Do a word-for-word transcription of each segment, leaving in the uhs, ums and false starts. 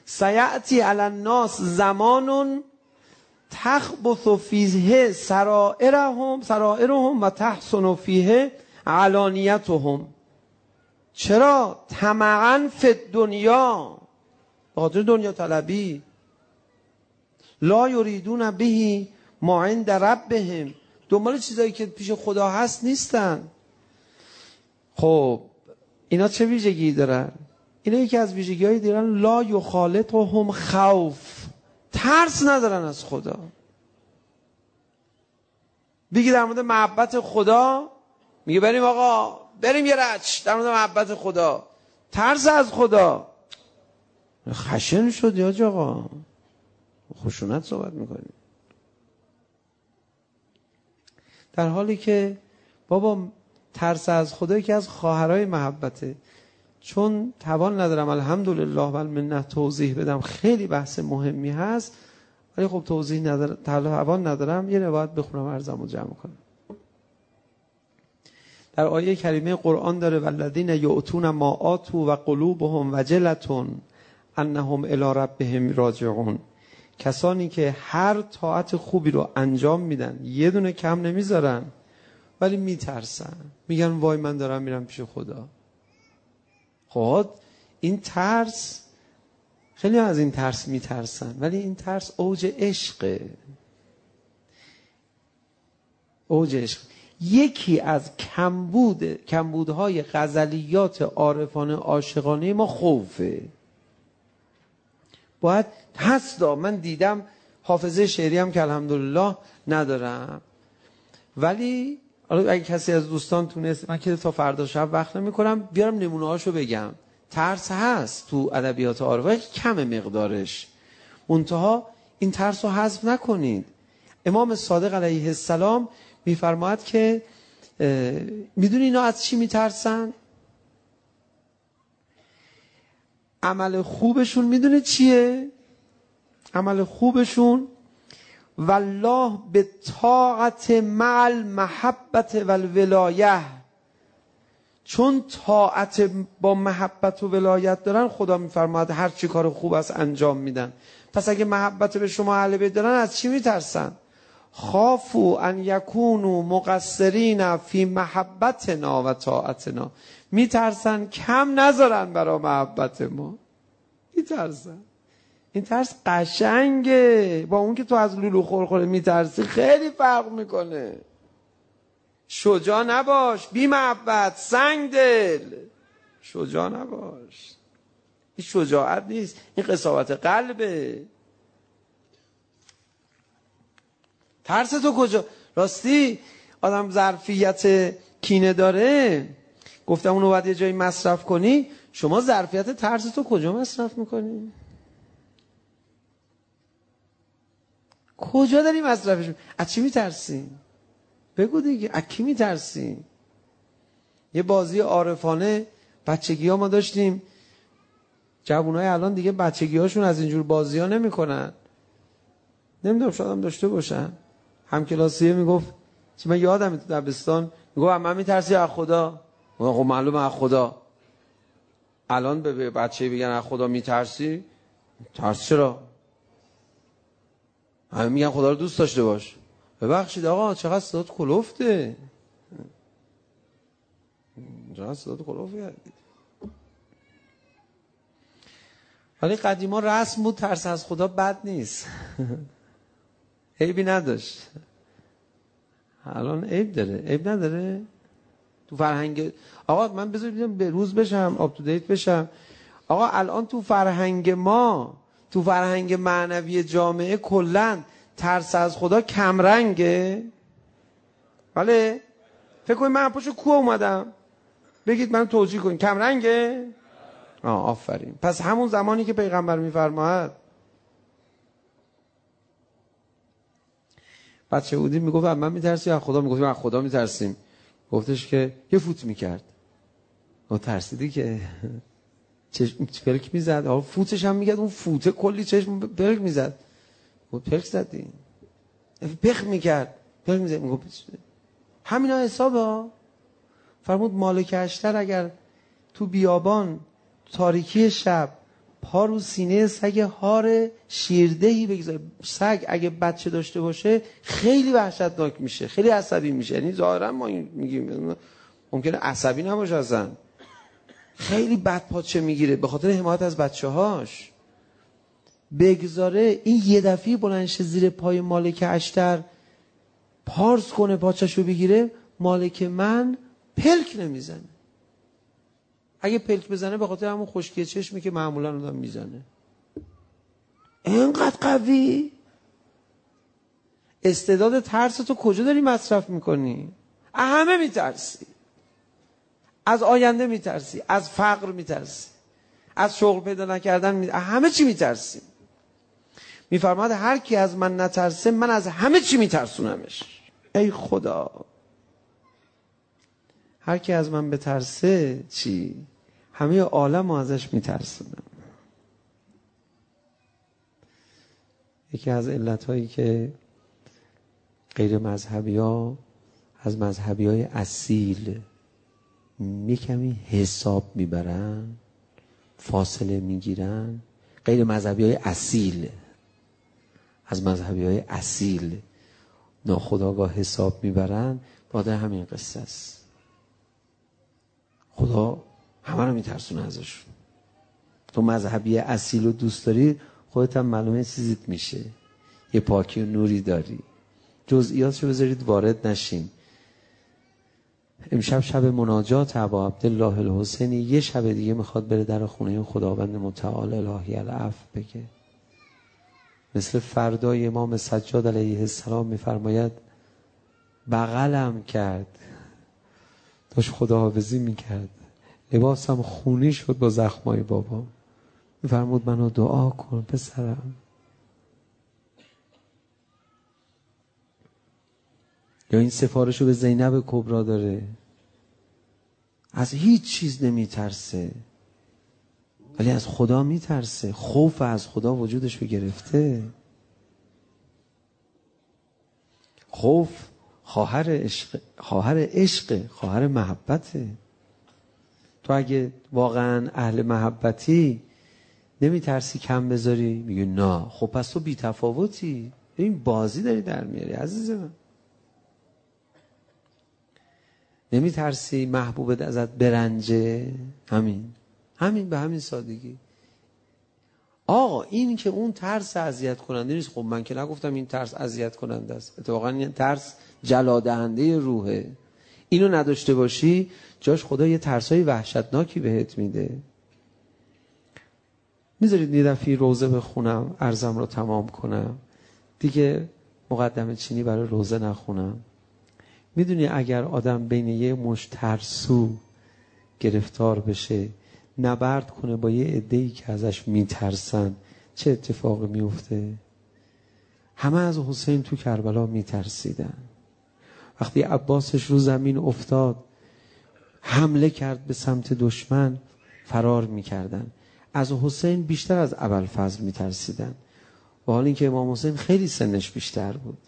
سیأتی علی الناس زمان تخبث فیه سرائرهم سرائرهم و تحسن فیه علانیتهم. چرا؟ طمعا فی الدنیا، به خاطر دنیا طلبی. لا یریدون به ما عند ربهم، دنبال چیزایی که پیش خدا هست نیستن. خب اینا چه ویژگی دارن؟ اینا یکی از ویژگی‌های دیرن لا یخالطهم خوف، ترس ندارن از خدا. بگی در مورد محبت خدا، میگه بریم آقا بریم یه رچ در مورد محبت خدا، ترس از خدا. خشن شد یا آقا، خشونت صحبت میکنی، در حالی که بابا ترس از خدا یکی از خواهرای محبته. چون توان ندارم الحمدلله و المنه توضیح بدم، خیلی بحث مهمی هست، ولی خب توضیح ندارم، توان ندارم، یه روایت بخونم عرضمو جمع کنم. در آیه کریمه قرآن داره والذین یؤتون ما آتوا و قلوبهم وجلة انهم الی ربهم راجعون. کسانی که هر طاعت خوبی رو انجام میدن، یه دونه کم نمیذارن، ولی میترسن، میگن وای من دارم میرم پیش خدا. خب این ترس، خیلی از این ترس میترسن، ولی این ترس اوج عشقه. اوج عشق. یکی از کمبود کمبودهای غزلیات عارفانه عاشقانه ما خوفه. باید هستا، من دیدم حافظه شعری هم که الحمدلله ندارم، ولی اگه کسی از دوستان تونست، من که تا فردا شب وقت نمی‌کنم بیارم نمونه هاشو بگم. ترس هست تو ادبیات عارفانه، کم مقدارش، منتها این ترس رو حذف نکنید. امام صادق علیه السلام میفرماید که میدونی اینا از چی میترسن؟ عمل خوبشون میدونه چیه؟ عمل خوبشون والله به طاعت مع المحبت والولایه، چون طاعت با محبت و ولایت دارن، خدا میفرماید هر چی کار خوب است انجام میدن. پس اگه محبت به شما اهل بیت دارن، از چی میترسن؟ خافوا ان یکونوا مقصرین فی محبتنا و طاعتنا، میترسن کم نذارن برای محبت ما، میترسن. این ترس قشنگه، با اون که تو از لولو خورخوره میترسی خیلی فرق میکنه. شجاع نباش، بی محبت، سنگ دل، شجاع نباش. این شجاعت نیست، این قساوت قلبه. ترس تو کجا؟ راستی آدم ظرفیت کینه داره، گفتم اونو باید یه جایی مصرف کنی. شما ظرفیت ترس تو کجا مصرف میکنی؟ کجا داری مصرفش میکنی؟ از چی میترسی؟ بگو دیگه، از کی میترسی؟ یه بازی عارفانه بچگی ها ما داشتیم، جوانای الان دیگه بچگی هاشون از اینجور بازی ها نمی کنن. نمیدونم شاید هم داشته باشن. همکلاسیه میگفت، چی من یادم تو دبستان میگفت من میترسی از خدا. خب معلومه از خدا. الان به بچه بگن از خدا میترسی؟ ترس چرا؟ همه میگن خدا رو دوست داشته باش. ببخشید آقا چقدر صدات کلفته، چقدر صدات کلفته. ولی قدیما رسم بود ترس از خدا بد نیست، عیبی نداشت. الان عیب داره، عیب نداره تو فرهنگ. آقا من بذارید به روز بشم، آپ تو دیت بشم. آقا الان تو فرهنگ ما، تو فرهنگ معنوی جامعه کلن ترس از خدا کمرنگه. بله فکر کنید من پشت کوه اومدم، بگید من توجیه کنید کمرنگه؟ آه آفرین. پس همون زمانی که پیغمبر میفرماید بچه بودیم میگفت من میترسی از خدا، میگفتیم از خدا میترسیم. گفتش که یه فوت میکرد. اون ترسیدی که چشم پلک میزد. آه فوتش هم میگد، اون فوته کلی چشم پلک میزد. گفت پلک زدی؟ پخ میکرد، پلک میزد. میگفت همینا حسابه. فرمود مالک اشتر اگر تو بیابان تاریکی شب پا رو سینه سگ هار شیردهی بگذاره. سگ اگه بچه داشته باشه خیلی وحشتناک میشه، خیلی عصبی میشه. یعنی ظاهرا ما میگیم ممکنه عصبی نباشه اصلا، خیلی بد پاچه میگیره به خاطر حمایت از بچه هاش. بگذاره این یه دفعه بلندش زیر پای مالک اشتر پارس کنه پاچشو بگیره، مالک من پلک نمیزنه. اگه پلک بزنه به خاطر همون خشکی چشمی که معمولا آدم میزنه. اینقدر قوی. استعداد ترس تو کجا داری مصرف میکنی؟ همه میترسی. از آینده میترسی، از فقر میترسی، از شغل پیدا نکردن میترسی، همه چی میترسی. میفرماد هر کی از من نترسه من از همه چی میترسونمش. ای خدا، هر کی از من بترسه چی؟ همه عالم رو ازش میترسونم. یکی از علتهایی که غیر مذهبی ها از مذهبی های اصیل می کمی حساب میبرن، فاصله میگیرن، غیر مذهبی های اصیل از مذهبی های اصیل ناخودآگاه حساب میبرن، بعد همین قصه است. خدا همه رو میترسونه ازشون. تو مذهبی اصیل رو دوست داری، خودت هم معلومه چیزیت میشه، یه پاکی و نوری داری. جزئیاتشو بذارید وارد نشیم. امشب شب مناجات ابا عبدالله الحسینی، یه شب دیگه میخواد بره در خونه خداوند متعال الهی العفو بگه. مثل فردای امام سجاد علیه السلام میفرماید بغلم کرد، داشت خداحافظی میکرد، لباسم خونی شد با زخمای بابا، میفرمود منو دعا کن پسرم. یا این سفارشو به زینب کبرا داره، از هیچ چیز نمیترسه ولی از خدا میترسه. خوف از خدا وجودش رو گرفته. خوف خواهر عشق، خواهر عشق، خواهر محبته. تو اگه واقعا اهل محبتی نمیترسی کم بذاری؟ میگه نه. خب پس تو بی تفاوتی، این بازی داری در میاری عزیز من. نمیترسی محبوبت ازت برنجه؟ همین همین به همین سادگی. آقا این که اون ترس اذیت کننده نیست. خب من که نگفتم این ترس اذیت کننده است، اتفاقا این ترس جلادهنده روحه. اینو نداشته باشی جاش خدا یه ترسای وحشتناکی بهت میده. میذارید یه دفعه روزه بخونم عرضم رو تمام کنم دیگه، مقدمه چینی برای روزه نخونم. میدونی اگر آدم بین یه مشت ترسو گرفتار بشه، نبرد کنه با یه عده‌ای که ازش میترسن، چه اتفاقی میفته؟ همه از حسین تو کربلا میترسیدن. وقتی عباسش رو زمین افتاد حمله کرد به سمت دشمن، فرار میکردن. از حسین بیشتر از ابوالفضل میترسیدن، و حال اینکه امام حسین خیلی سنش بیشتر بود،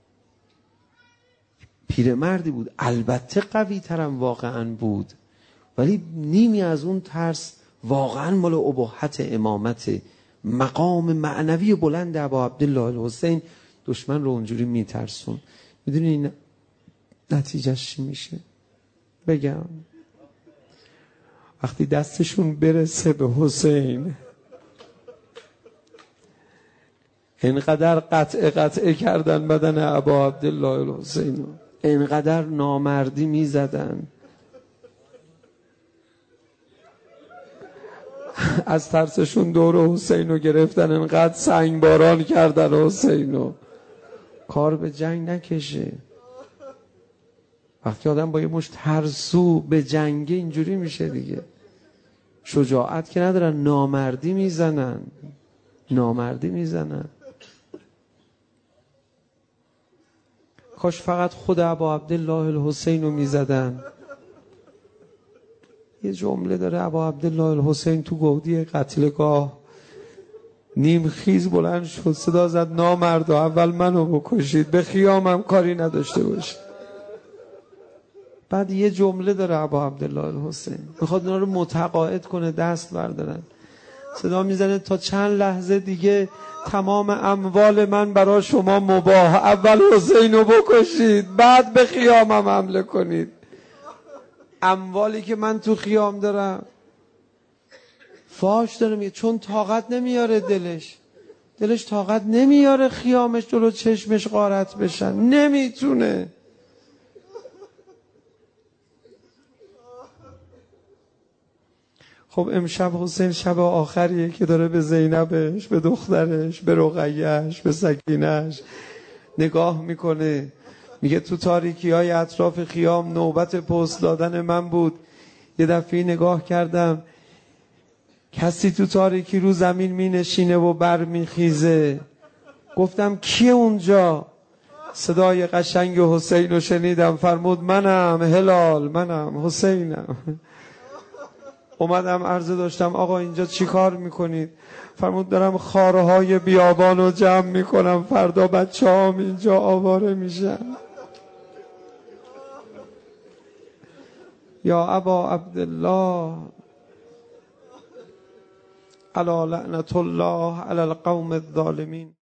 پیرمردی بود، البته قوی ترم واقعا بود، ولی نیمی از اون ترس واقعا مال اباحت امامت، مقام معنوی بلند ابا عبدالله الحسین دشمن رو اونجوری میترسون. میدونی این نتیجهش چی میشه؟ بگم وقتی دستشون برسه به حسین، اینقدر قطع قطع کردن بدن ابا عبدالله الحسین، اینقدر نامردی میزدن، از ترسشون دور حسین رو گرفتن، اینقدر سنگ باران کردن حسین رو. کار به جنگ نکشه. وقتی آدم با یه مشت ترسو به جنگه اینجوری میشه دیگه. شجاعت که ندارن، نامردی میزنن، نامردی میزنن. کاش فقط خود ابا عبدالله الحسین رو میزدن. یه جمله داره ابا عبدالله الحسین تو گودی قتلگاه نیم خیز بلند شد، صدا زد نامرد و اول منو بکشید، به خیامم کاری نداشته باشید. بعد یه جمله داره ابا عبدالله الحسین، میخواد اونا رو متقاعد کنه دست بردارن. صدا میزنه تا چند لحظه دیگه تمام اموال من برای شما مباح، اول حسینو بکشید بعد به خیامم حمله کنید. اموالی که من تو خیام دارم. فاش داره میگه چون طاقت نمیاره، دلش دلش طاقت نمیاره خیامش جلو چشمش غارت بشن، نمیتونه. خب امشب حسین شب آخریه که داره به زینبش، به دخترش، به رقیه‌اش، به سکینه‌اش نگاه میکنه. میگه تو تاریکی های اطراف خیام نوبت پست دادن من بود. یه دفعه نگاه کردم کسی تو تاریکی رو زمین می نشینه و بر می خیزه. گفتم کیه اونجا؟ صدای قشنگ حسین رو شنیدم. فرمود منم هلال، منم حسینم. اومدم عرضه داشتم آقا اینجا چی کار میکنید؟ فرمود دارم خارهای بیابان رو جمع میکنم، فردا بچه هم اینجا آواره میشن. یا ابا عبدالله الا لعنت الله علی القوم الظالمین.